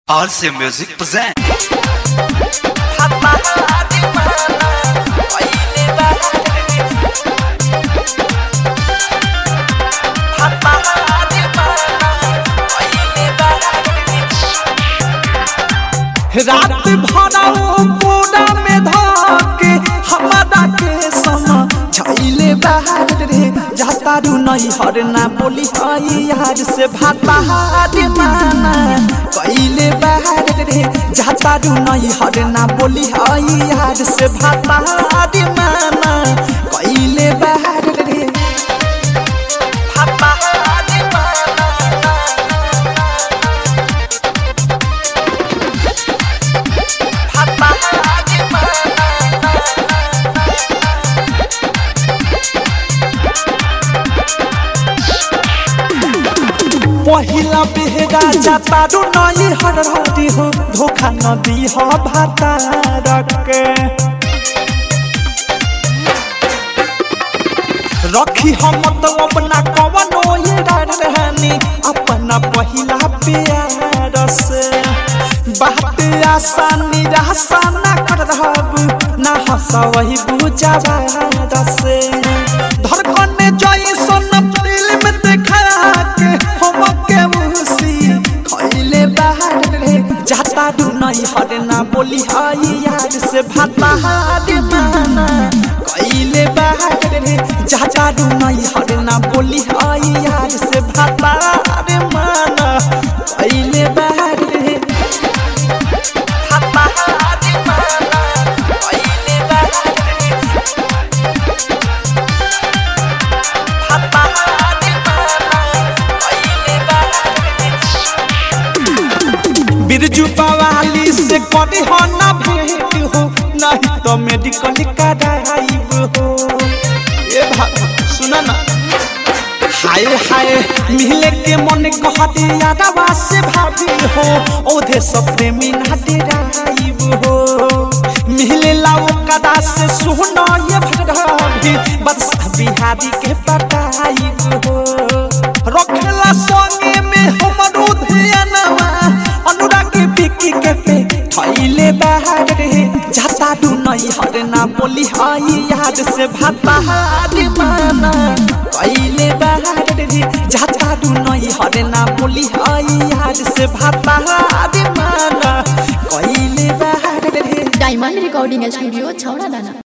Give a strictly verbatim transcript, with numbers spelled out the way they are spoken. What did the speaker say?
Alsea Music present. रात भरा पूरा में धाके हमारा के समा छाइले बाहर रे जाता रू नहीं हरना बोली आई यार से भाता रे माना कइले बाहर रे जाता रू नहीं हरना बोली आई यार से भाता रे माना कइले बाहर रे भाता रे माना पहिला बेहरा जाता रू नहीं हरहरी हो धोखा न दी हो भाता रखे रखी हम मतलब ना कवनो ये रहनी अपना पहिला प्यार से बात आसानी रासा ना कर रहब ना हंसा वही बुझावा से धड़कन जई सोन फिल्म देखा के हम के मुसी खइले बाहर रे जाता रू नहीं हरना बोली आई यार से भाता रे माना कइले बाहर रे जाता रू नहीं हरना बोली आई यार से भाता रे माना कइले बाहर रे भाता रे माना कइले बाहर रे भाता रे माना कइले बाहर रे बिरजू पवाली से कभी हो ना भेंट हो नहीं तो मेडिकल कराइब हो ए भाई सुना ना हाय हाय मिले के मन कहते यादवा से भाभी हो ओधे सब प्रेमी ना डेराइब हो मिले लाओ कदा से सुना ये भाभी बस बिहारी के पटाइब हो रखला संगे में हमरो ध्यानवा अनुराग बिकी के पे थइले बाहर रे जाता रू नहीं हरना बोली आई याद से भाता रे माना कइले बाहर रे जाता रू नहीं हरना बोली आई याद से भाता रे माना कइले बाहर रे डायमंड रिकॉर्डिंग स्टूडियो छौड़ा दाना।